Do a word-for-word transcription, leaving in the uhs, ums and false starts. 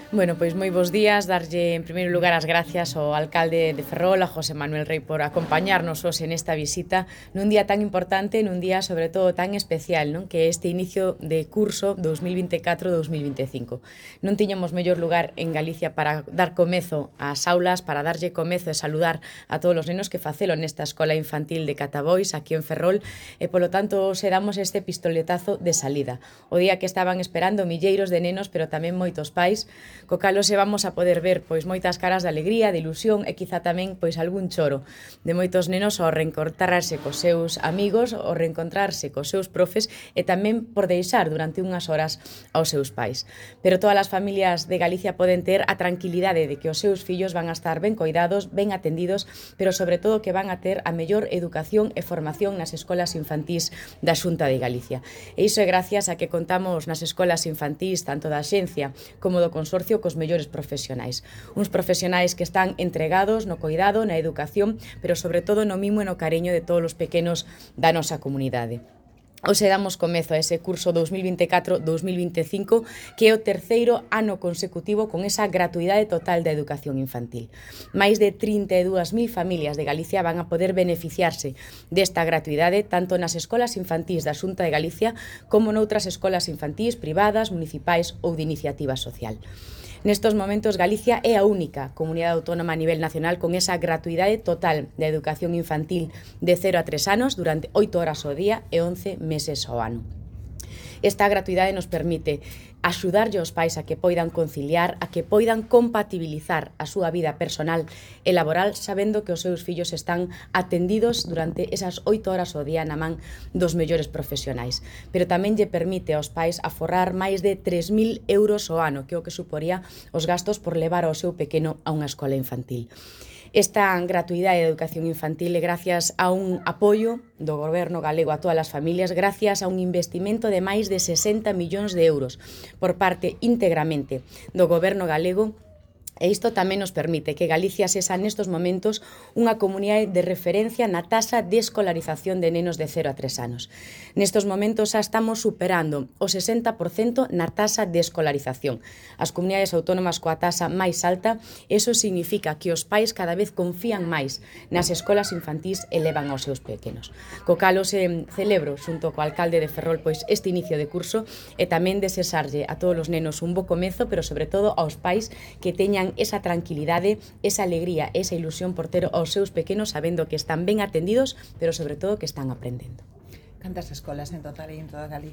Bueno, pois moi bons días, darlle en primeiro lugar as gracias ao alcalde de Ferrol, a José Manuel Rei, por acompañarnos hoxe nesta visita nun día tan importante, nun día sobre todo tan especial, non? Que é este inicio de curso dos mil vinte e catro dos mil vinte e cinco. Non tiñamos mellor lugar en Galicia para dar comezo ás aulas, para darlle comezo e saludar a todos os nenos que facelo nesta escola infantil de Catabois, aquí en Ferrol, e polo tanto se damos este pistoletazo de salida. O día que estaban esperando milleiros de nenos, pero tamén moitos pais, co cal hoxe vamos a poder ver pois moitas caras de alegría, de ilusión e quizá tamén pois algún choro de moitos nenos ao reencontrarse cos seus amigos, ao reencontrarse cos seus profes e tamén por deixar durante unhas horas aos seus pais. Pero todas as familias de Galicia poden ter a tranquilidade de que os seus fillos van a estar ben coidados, ben atendidos, pero sobre todo que van a ter a mellor educación e formación nas escolas infantís da Xunta de Galicia. E iso é gracias a que contamos nas escolas infantís tanto da Axencia como do Consorcio cos mellores profesionais. Uns profesionais que están entregados no coidado, na educación, pero sobre todo no mimo e no cariño de todos os pequenos da nosa comunidade. Hoxe damos comezo a ese curso dos mil vinte e catro dos mil vinte e cinco, que é o terceiro ano consecutivo con esa gratuidade total da educación infantil. Mais de trinta e dúas mil familias de Galicia van a poder beneficiarse desta gratuidade tanto nas escolas infantís da Xunta de Galicia como noutras escolas infantís privadas, municipais ou de iniciativa social. Nestos momentos, Galicia é a única comunidade autónoma a nivel nacional con esa gratuidade total da educación infantil de cero a tres anos durante oito horas ao día e once meses ao ano. Esta gratuidade nos permite axudarlle aos pais a que poidan conciliar, a que poidan compatibilizar a súa vida personal e laboral sabendo que os seus fillos están atendidos durante esas oito horas ao día na man dos mellores profesionais. Pero tamén lle permite aos pais aforrar máis de tres mil euros ao ano, que é o que suporía os gastos por levar ao seu pequeno a unha escola infantil. Esta gratuidade de educación infantil é gracias a un apoio do Goberno galego a todas as familias, gracias a un investimento de máis de sesenta millóns de euros por parte íntegramente do Goberno galego. E isto tamén nos permite que Galicia sexa nestos momentos unha comunidade de referencia na taxa de escolarización de nenos de cero a tres anos. Nestos momentos xa estamos superando o sesenta por cento na taxa de escolarización. As comunidades autónomas coa taxa máis alta, eso significa que os pais cada vez confían máis nas escolas infantís e levan aos seus pequenos. Co cal hoxe celebro, xunto co alcalde de Ferrol, pois este inicio de curso e tamén desexarlle a todos os nenos un bo comezo, pero sobre todo aos pais que teñan esa tranquilidade, esa alegría, esa ilusión por ter aos seus pequenos sabendo que están ben atendidos, pero sobre todo que están aprendendo. Cantas escolas en total en toda Galicia?